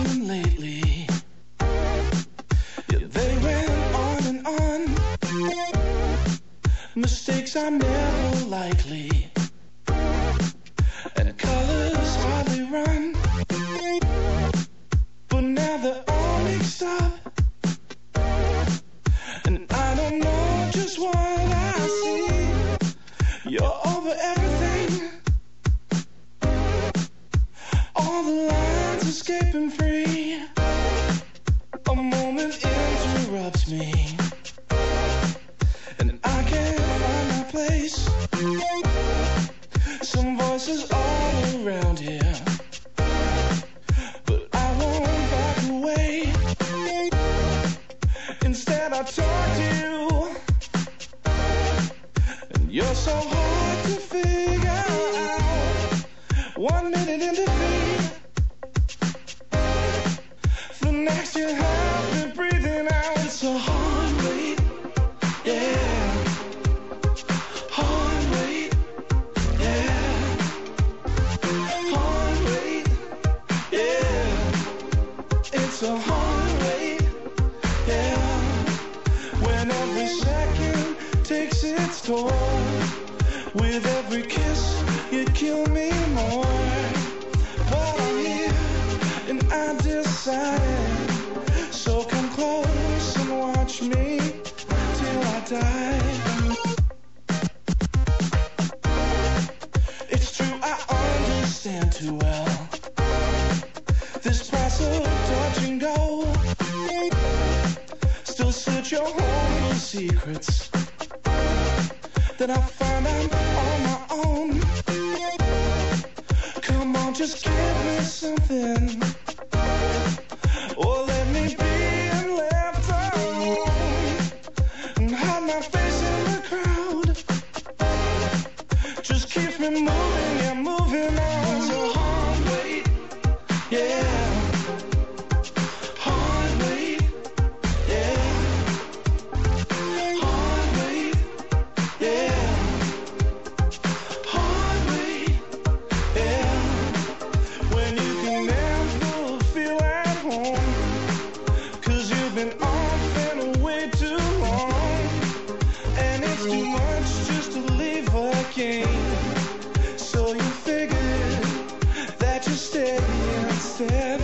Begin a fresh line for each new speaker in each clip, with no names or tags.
happened lately. Yeah, they went on and on. Mistakes are never likely, and colors hardly run. But now they're all mixed up, and I don't know just what I see. You're over everything. All the lines escaping free. A moment interrupts me, and I can't find my place. Some voices all around here, but I won't back away. Instead I talk to you, and you're so hard to figure out. 1 minute in defeat, the next you have been breathing out. It's a hard wait, yeah. Hard wait, yeah. Hard wait, yeah. It's a hard wait, yeah. When every second takes its toll, with every kiss you kill me more. But I'm here and I decided, so come close and watch me till I die. It's true, I understand too well this price of touch and go. Still search your home for secrets that I find I'm on my own. Come on, just give me something, or let me be left alone and hide my face in the crowd. Just keep me moving, yeah, moving on. It's a hard wait, yeah. Hard wait, yeah. Hard wait, yeah. Hard wait, yeah. When you can never feel at home, 'cause you've been off and away too long, and it's too much just to leave again. So you figured that you stay instead.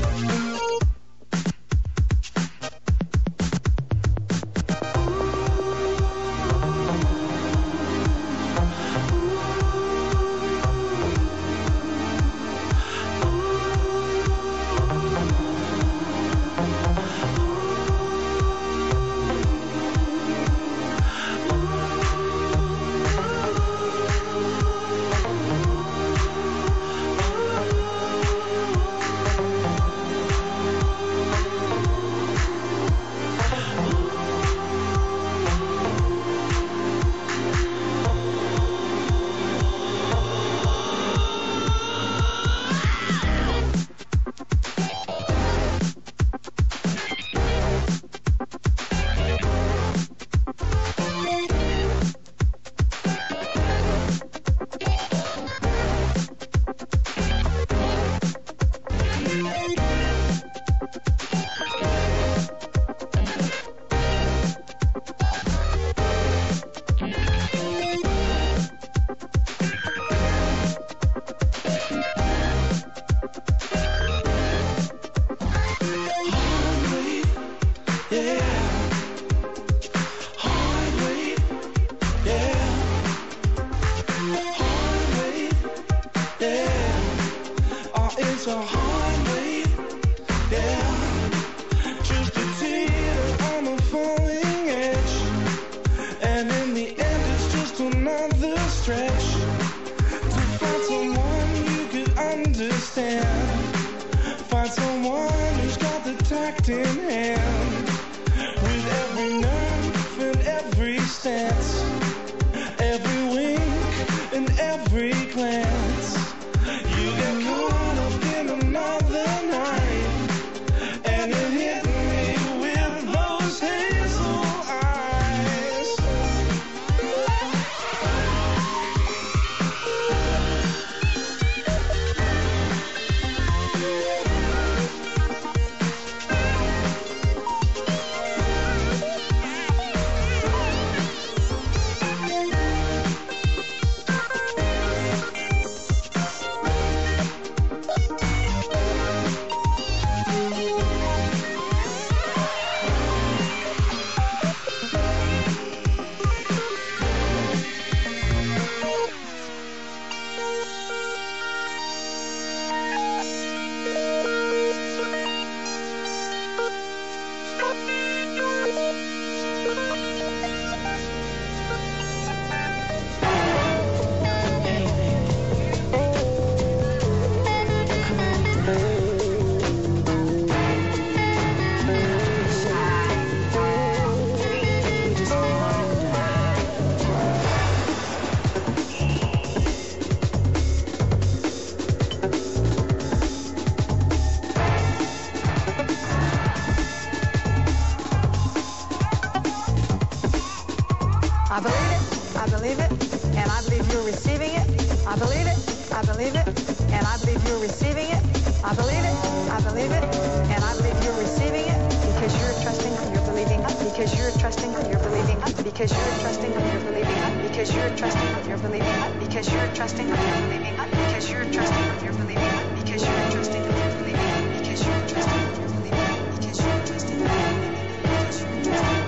believe it, and I believe you're receiving it. I believe it, and I believe you're receiving it. I believe it, and I believe you're receiving it. Because you're trusting, you're believing. Because you're trusting, you're believing. Because you're trusting, you're believing. Because you're trusting, you're believing. Because you're trusting, you're believing. Because you're trusting, you're believing. Because you're trusting, you're believing. Because you're trusting, you're believing. Because you're trusting, you're believing. Because you're trusting.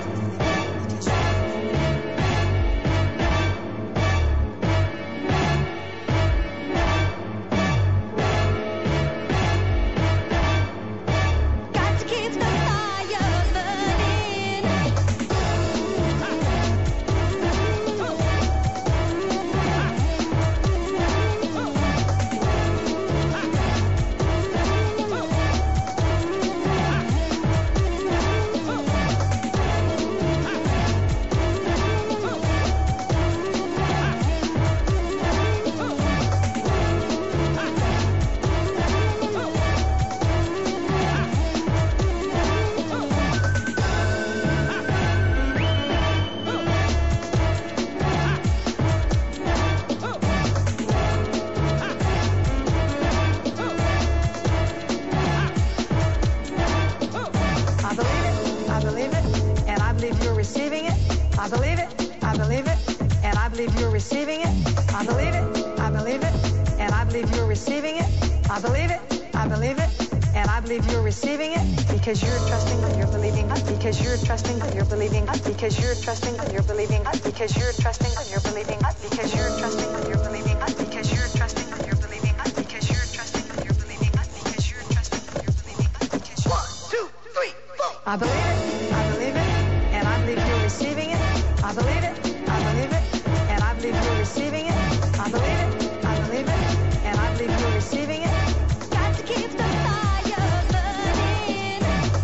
Because you're trusting, you're believing. Because you're trusting, you're believing. Because you're trusting, you're believing. Because you're trusting, you're believing. Because you're trusting, you're believing. Because you're trusting, you're believing. Because you're trusting, you're believing. Because you're trusting, you're believing. Because 1, 2, 3, 4. I believe it, and I believe you're receiving it. I believe it, and I believe you're receiving it. I believe it, and I believe you're receiving it. Got to keep the fire burning.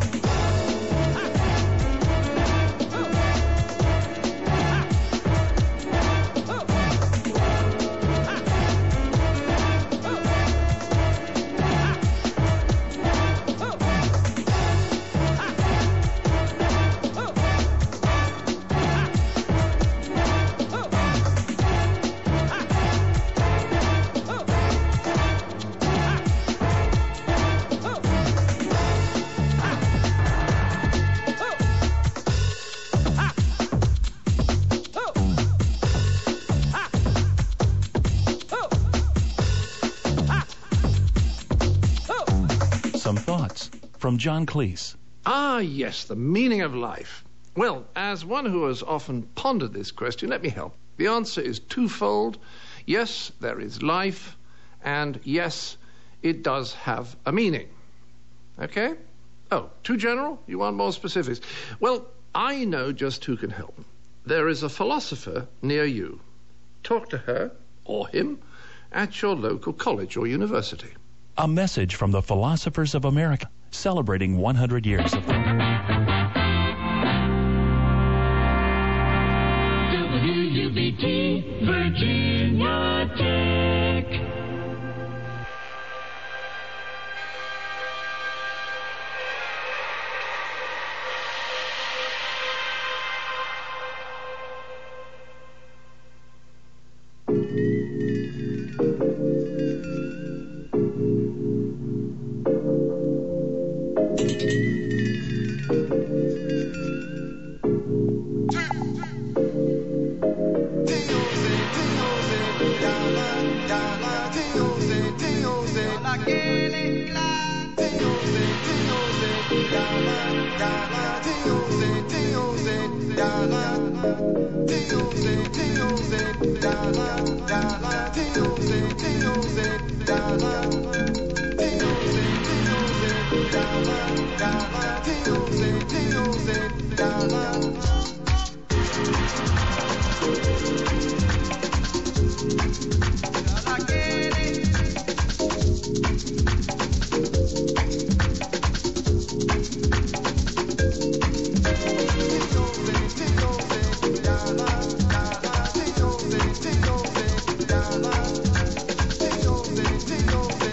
Some thoughts from John Cleese.
Ah, yes, the meaning of life. Well, as one who has often pondered this question, let me help. The answer is twofold. Yes, there is life, and yes, it does have a meaning. Okay? Oh, too general? You want more specifics? Well, I know just who can help. There is a philosopher near you. Talk to her, or him, at your local college or university.
A message from the Philosophers of America, celebrating 100 years of
WUBT Virginia Tech.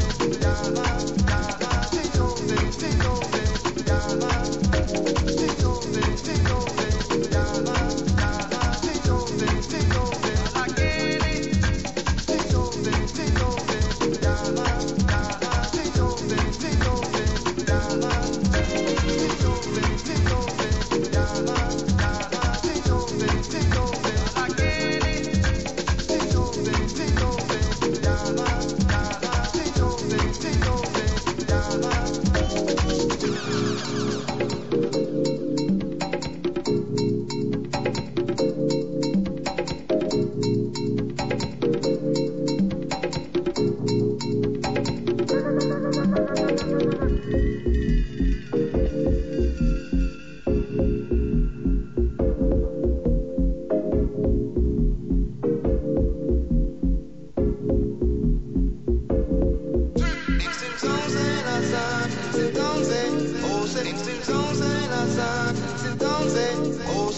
Tingles,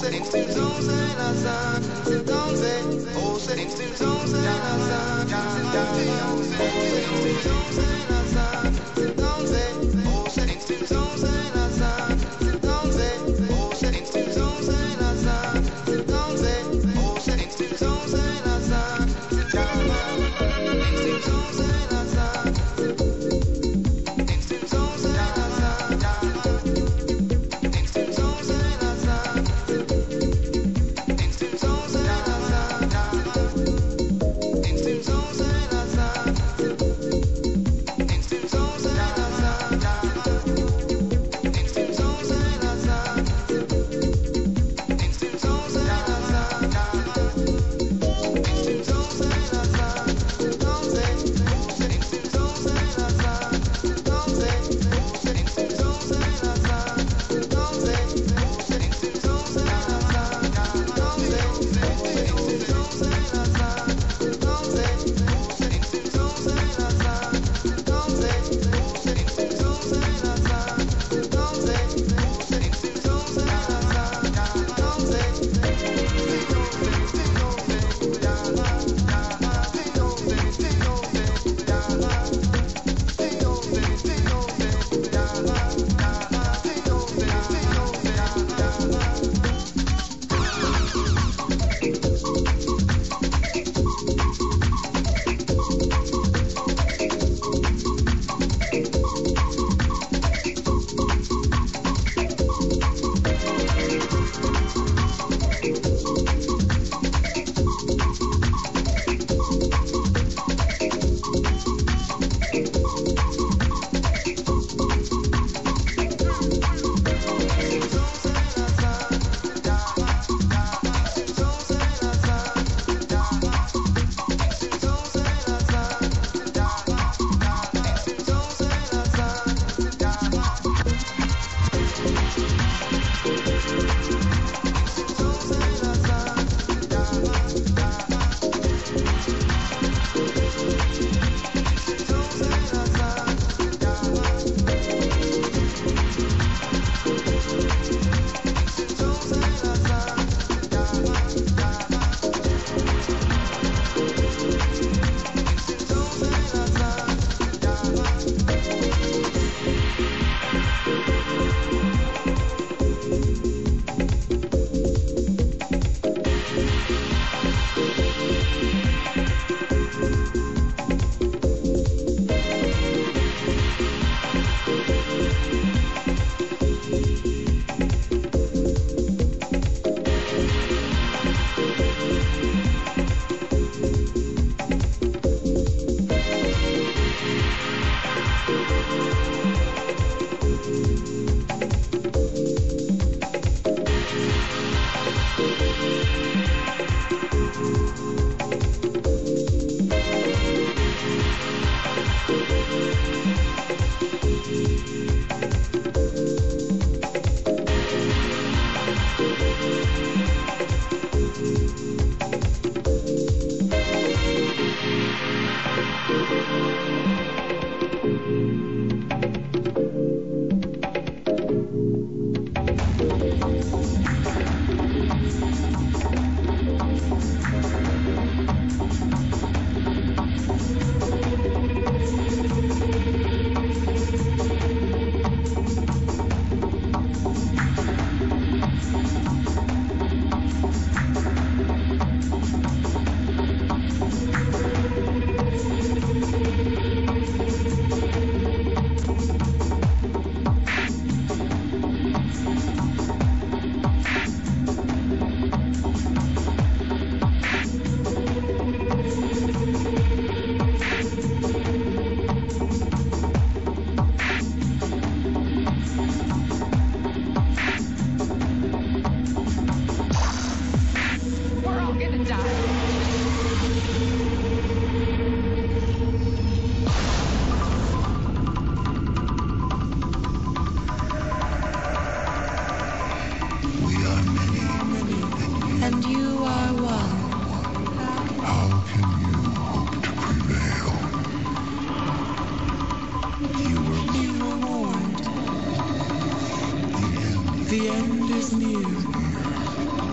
The end is near.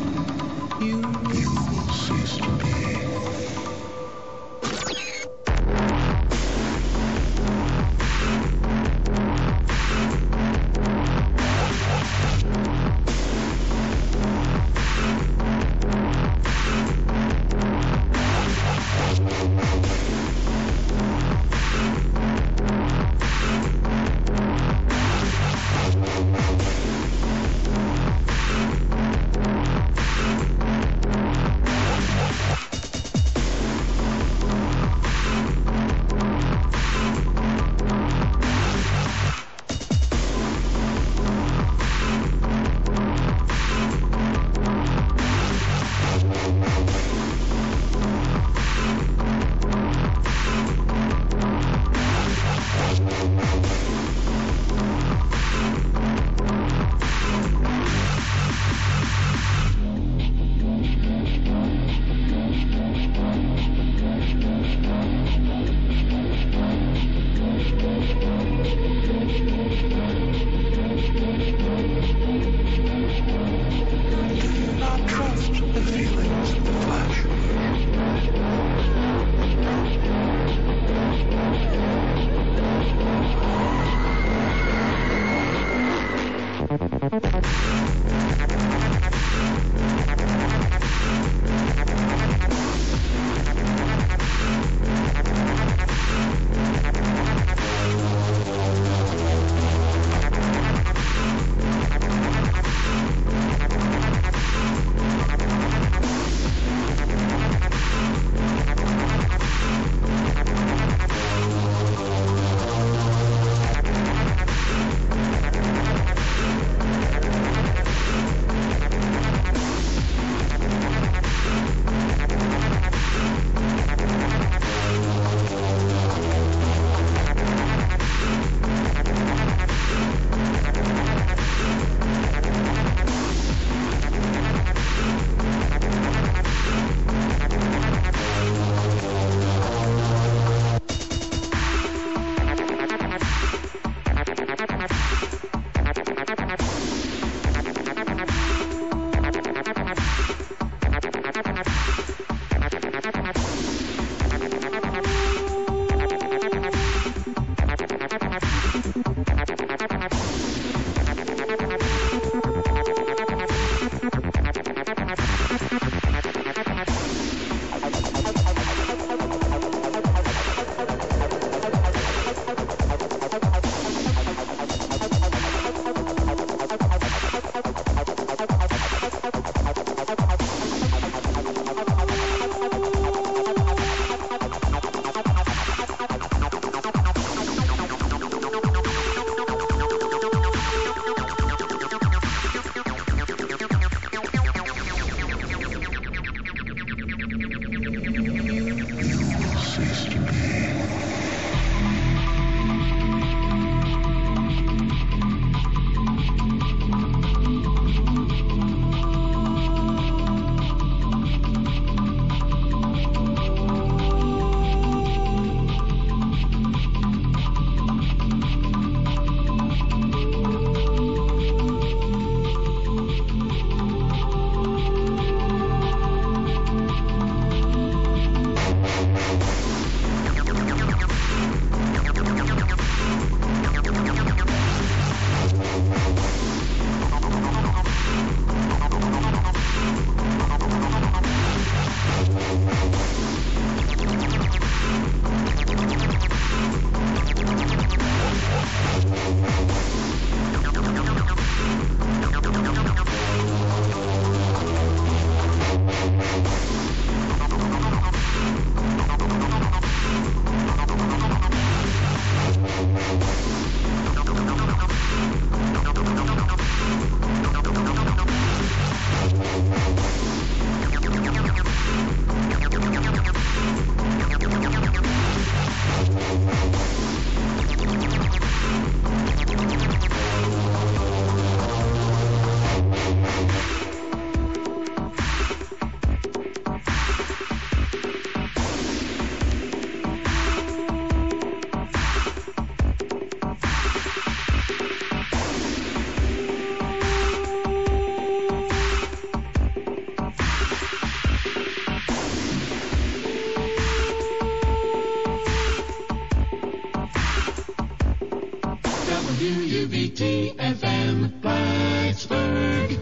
WUBT-FM, Plattsburgh.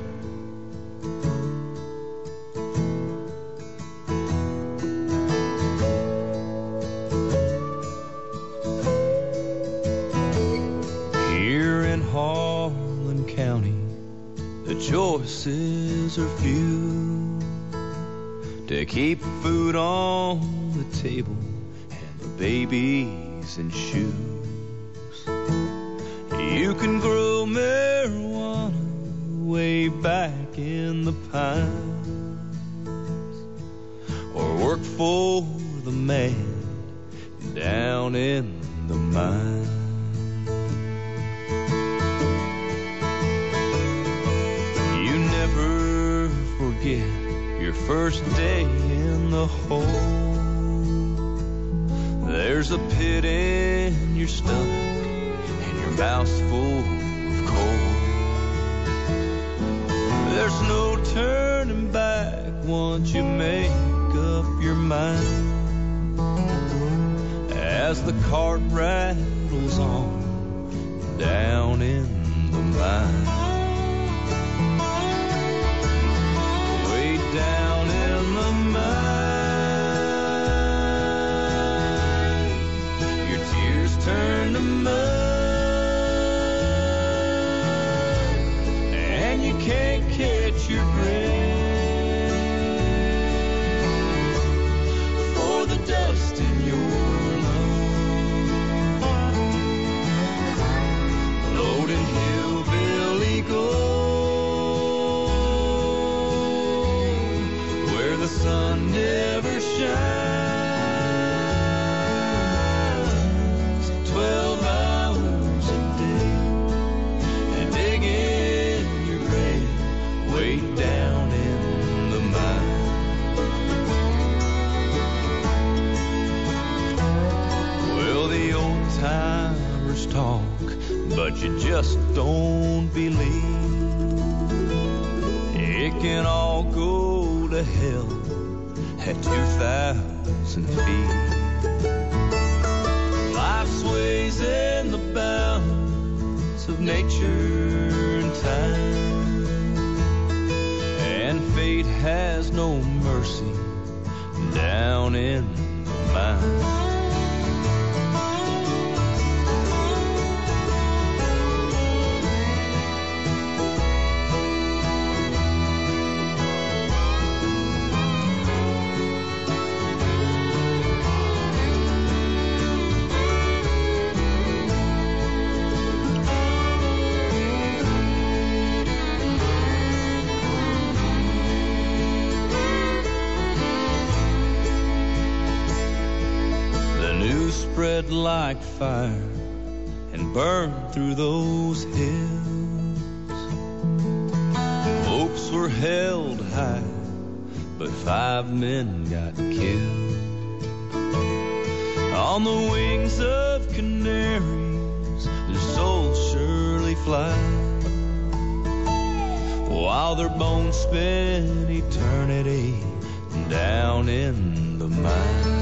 Here in Harlan County, the choices are few to keep food on the table and the babies in shoes. You can grow marijuana way back in the pines, or work for the man down in the mine. You never forget your first day in the hole. There's a pit in your stomach, mouth's full of coal. There's no turning back once you make up your mind. As the cart rattles on down in the mine. catch your breath for the dust in your lungs. Loading hillbilly gold where the sun never shines. 12 hours a day and dig in your grave way down in the mine. Well, the old timers talk, but you just don't believe it can all go to hell at 2,000 feet. Life sways in the balance of nature and time, and fate has no mercy down in the mine. Spread like fire and burned through those hills. Hopes were held high, but 5 men got killed. On the wings of canaries, their souls surely fly, while their bones spend eternity down in the mine.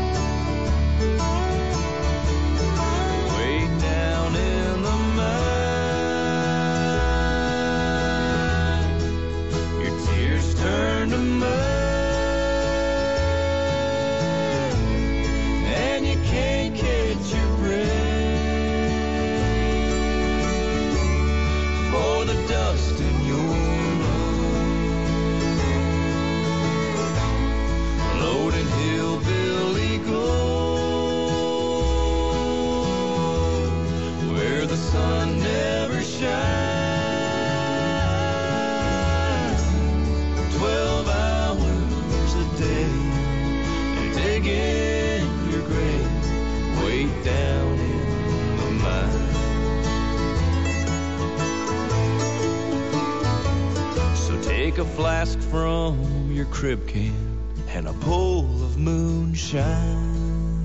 A flask from your crib can and a bowl of moonshine,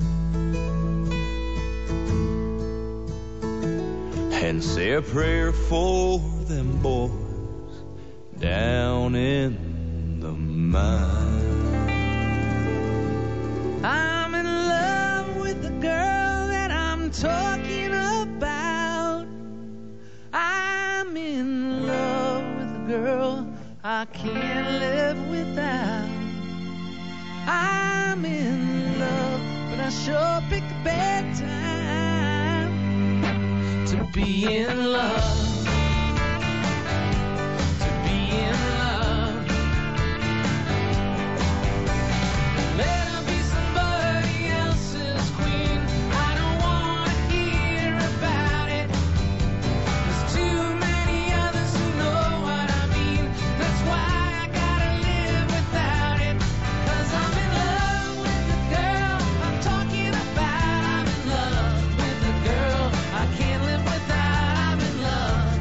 and say a prayer for them boys down in the mine. I'm in love with the girl that I'm talking about. I'm in love with the girl I can't live without. I'm in love, but I sure pick a bad time to be in love. To be in love. Let her be somebody else's queen. I don't want to hear about it. There's too many others who know what I mean. That's why I gotta live without it. 'Cause I'm in love with the girl I'm talking about. I'm in love with the girl I can't live without. I'm in love.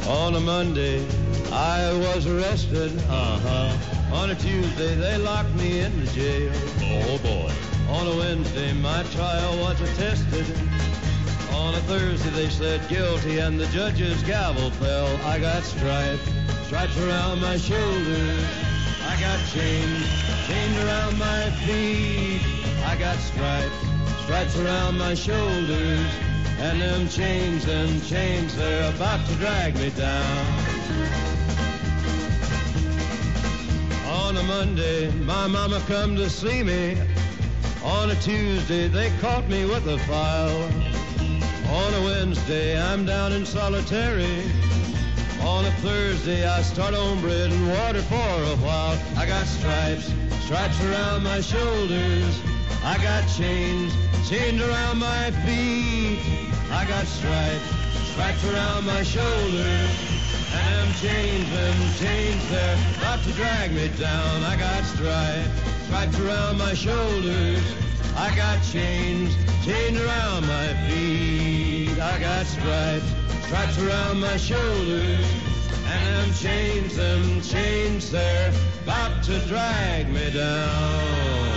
On a Monday, I was arrested. On a Tuesday, they locked me in the jail.
Oh boy.
On a Wednesday, my trial was attested. On a Thursday, they said guilty, and the judge's gavel fell. I got stripes around my shoulders. I got chains around my feet. I got stripes around my shoulders. And them chains, they're about to drag me down. On a Monday, my mama come to see me. On a Tuesday, they caught me with a file. On a Wednesday, I'm down in solitary. On a Thursday, I start on bread and water for a while. I got stripes around my shoulders. I got chains around my feet. I got stripes around my shoulders. And them chains, they're about to drag me down. I got stripes around my shoulders. I got chains around my feet. I got stripes around my shoulders. And them chains, they're about to drag me down.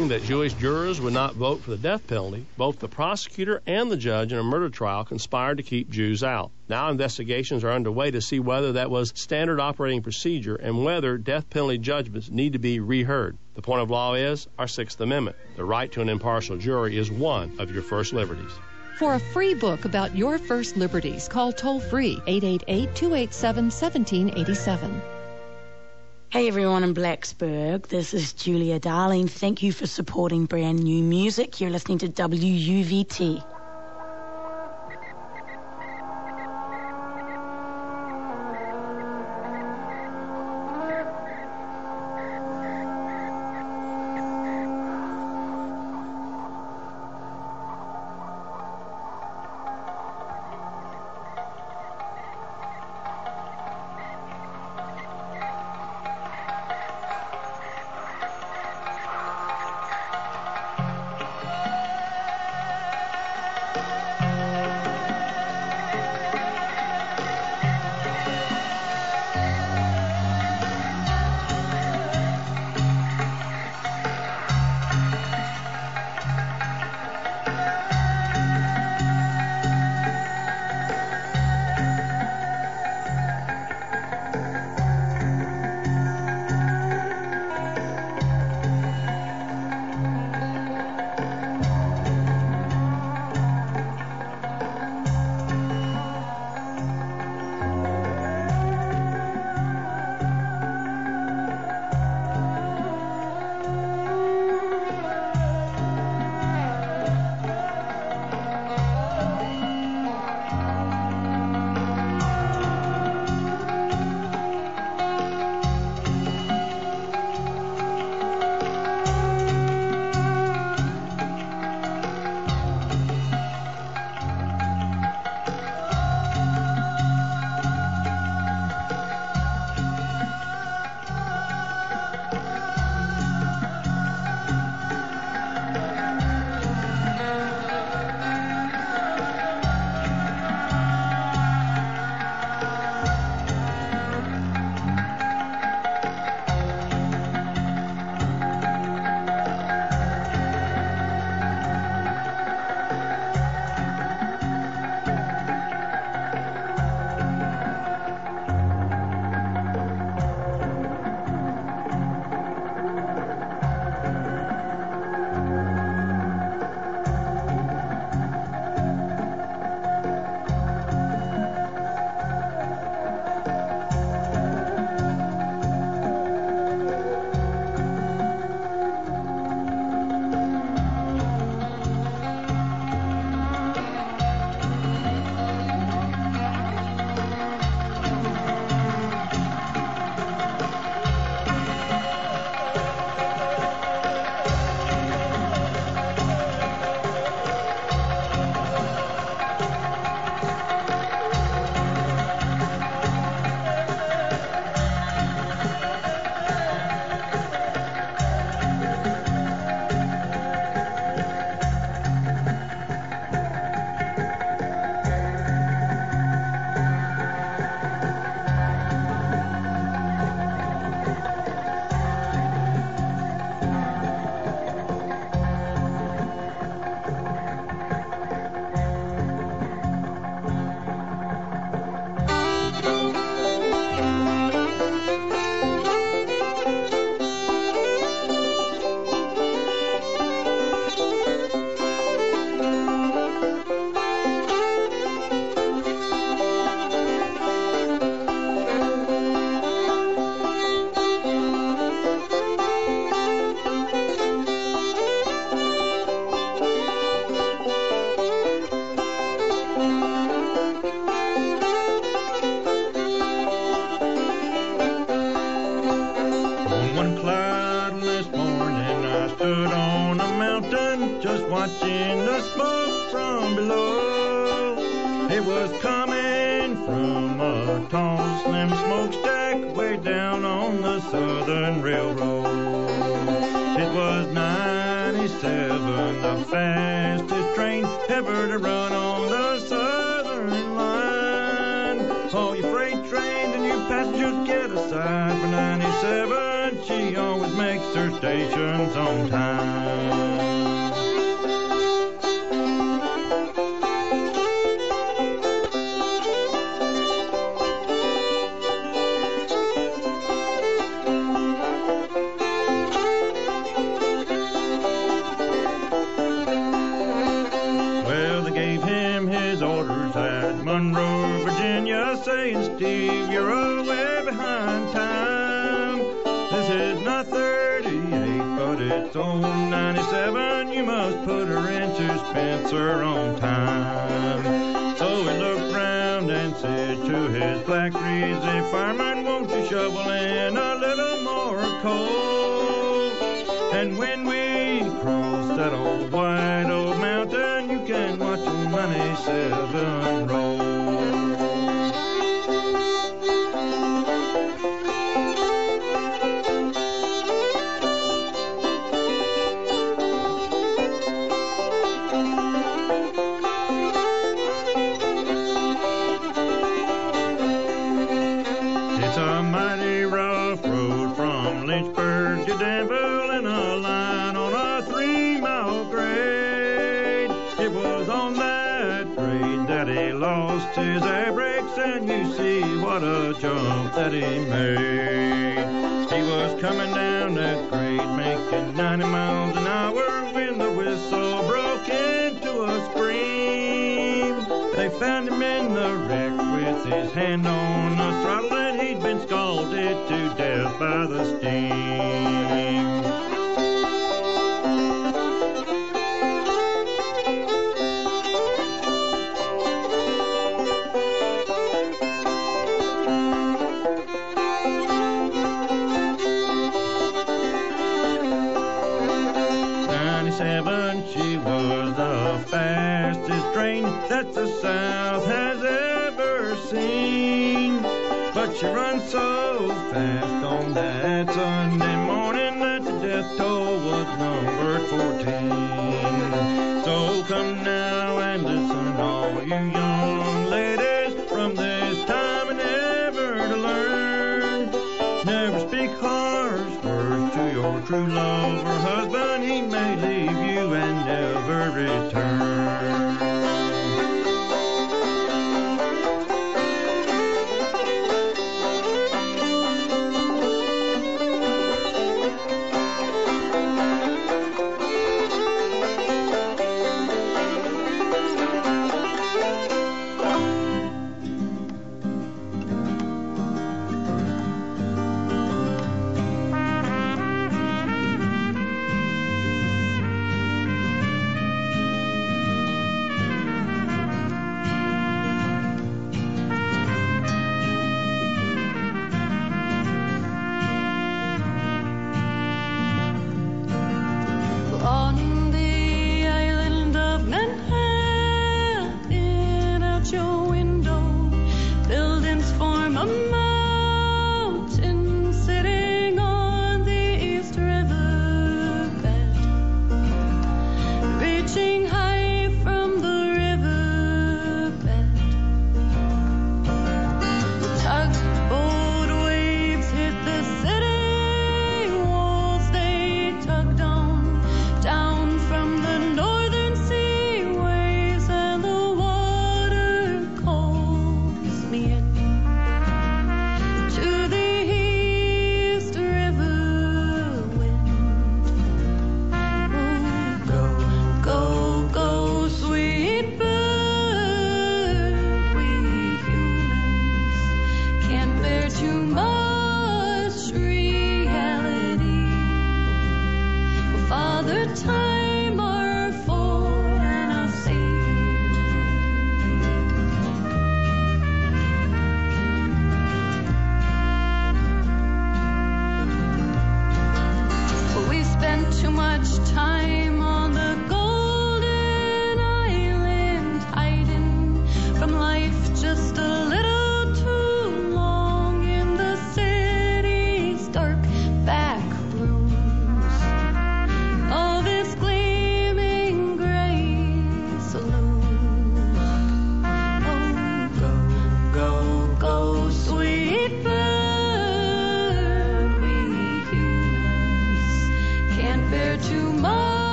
believing that Jewish jurors would not vote for the death penalty, both the prosecutor and the judge in a murder trial conspired to keep Jews out. Now investigations are underway to see whether that was standard operating procedure and whether death penalty judgments need to be reheard. The point of law is our Sixth Amendment. The right to an impartial jury is one of your first liberties.
For a free book about your first liberties, call toll-free 888-287-1787.
Hey everyone in Blacksburg, this is Julia Darling. Thank you for supporting brand new music. You're listening to WUVT.
watching the smoke from below. It was coming from a tall, slim smokestack way down on the Southern Railroad. It was 97, the fastest train ever to run on the Southern line. All you freight trains and you passengers get aside for 97
and she always makes her stations on time. Monroe, Virginia, saying, Steve, you're away behind time. This is not 38, but it's old 97. You must put her into Spencer on time. So he looked round and said to his black greasy fireman, won't you shovel in a little more coal? And when we cross that old white old mountain, you can watch old 97 roll. It's a mighty rough road from Lynchburg to Danville in a line on a 3-mile grade. It was on that grade that he lost his air brakes, and you see what a jump that he made. He was coming down that grade making 90 miles an hour when the whistle broke into a scream. They found him in the wreck with his hand on the throttle, and he'd been scalded to death by the steam. She was the fastest train that the South has ever seen. But she runs so fast on that Sunday morning that the death toll was numbered 14. So come now and listen, all you young ladies, from this time and ever to learn. Never speak harsh words to your true love or husband. He may leave you and never return.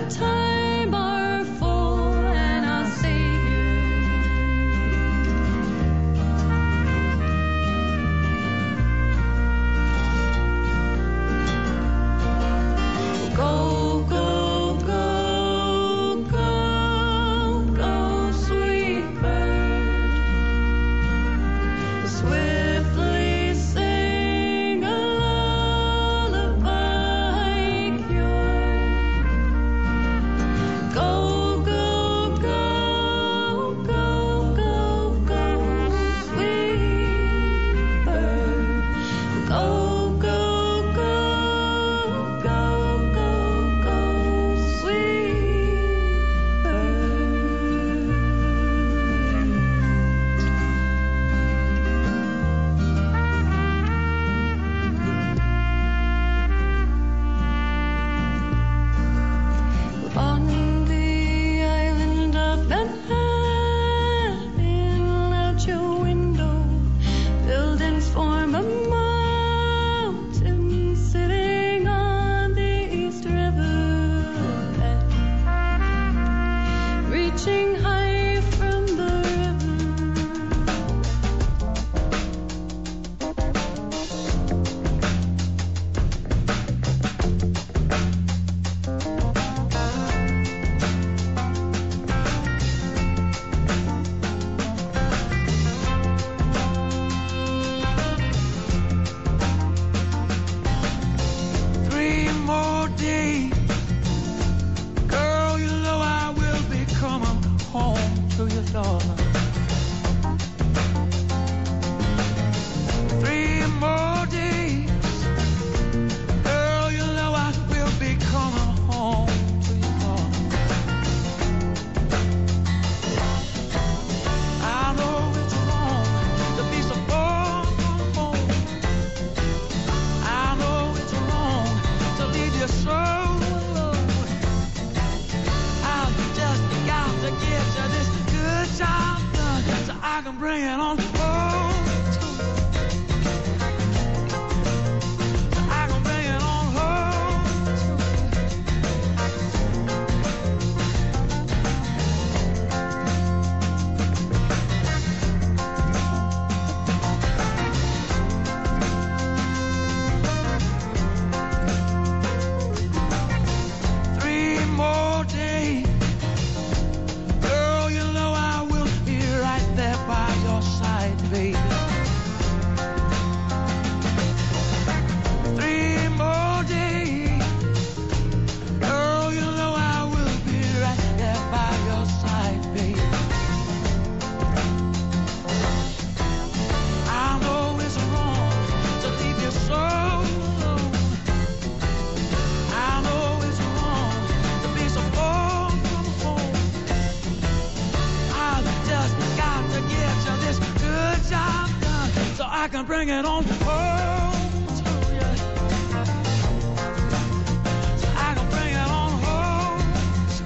time are full and I'll save you. Go, go, go, go, go, sweet bird. Swiftly sing a lullaby cure. Go, go, go, go, go, go, sweet bird. Go, go, go, go, go, go, sweet bird. On the island of Manhattan, out your window, buildings form a mountain sitting on the East River bed, reaching high from the river.
Three more days, girl, you know I will be coming home to your daughter. 3 more days, girl, you know I will be coming home to your daughter. I know it's wrong to be so far from home. I know it's wrong to leave you so alone. I've just got to get you this good job done so I can bring it on home to you. So I can bring it on home to you. 3 more days, girl, you know I will be right there by your side, baby. 3 more days, girl, you know I will be right there by your side, baby. I know it's wrong to leave you so alone. I know it's wrong to be so far from home. I've just got to get you this good job done so I can bring it on home to you. So I can bring it on home to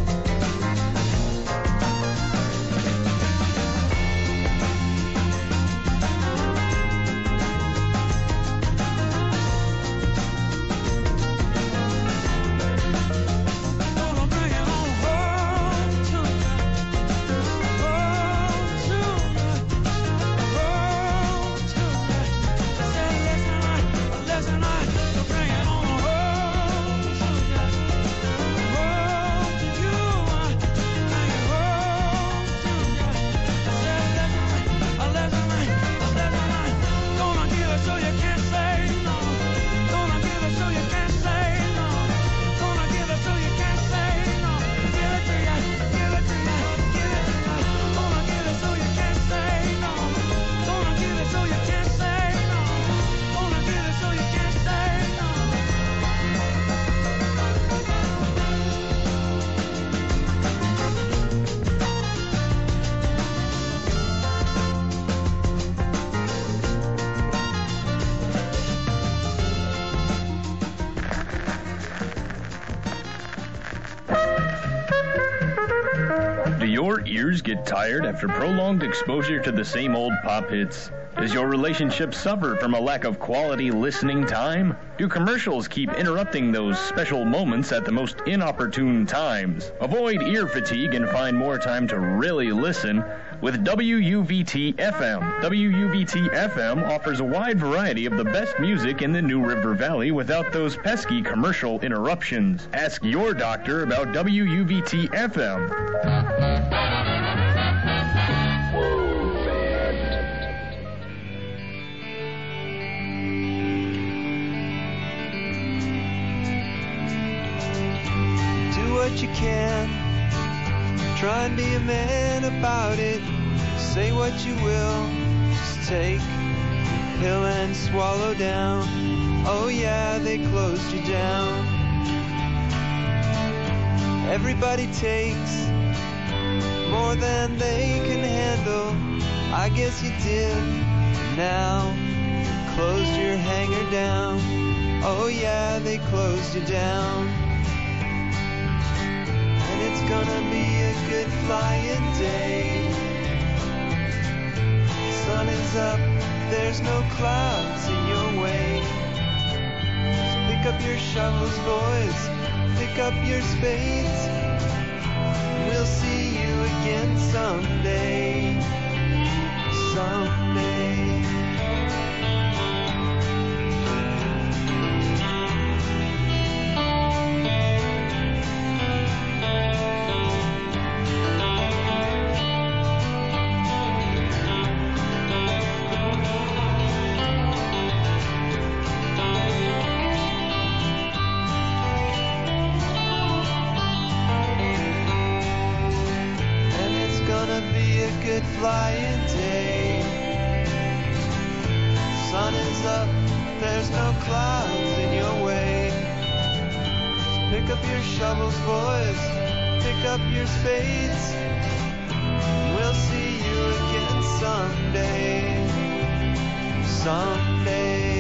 Gonna bring it on home to you. Home to you. Home to you. Say, listen, I can bring it on home to you. Home to you. Bring it home to you. Say, listen, gonna give it so you can't say no. Gonna give it so you can't say no. Gonna give it so you can't say no. Give it to you, give it to you, give it to you. Gonna give it so you can't say no. Gonna give it so you can't say no. Gonna give it so you can't say no.
Do your ears get tired after prolonged exposure to the same old pop hits? Does your relationship suffer from a lack of quality listening time? Do commercials keep interrupting those special moments at the most inopportune times? Avoid ear fatigue and find more time to really listen with WUVT-FM. WUVT-FM offers a wide variety of the best music in the New River Valley without those pesky commercial interruptions. Ask your doctor about WUVT-FM.
What you can, try and be a man about it. Say what you will, just take a pill and swallow down. Oh yeah, they closed you down. Everybody takes more than they can handle. I guess you did. Now closed your hangar down. Oh yeah, they closed you down. It's gonna be a good flying day. The sun is up, there's no clouds in your way. So pick up your shovels, boys, pick up your spades. We'll see you again someday. Someday. Good flying day. Sun is up, there's no clouds in your way. So pick up your shovels, boys, pick up your spades. We'll see you again someday. Someday.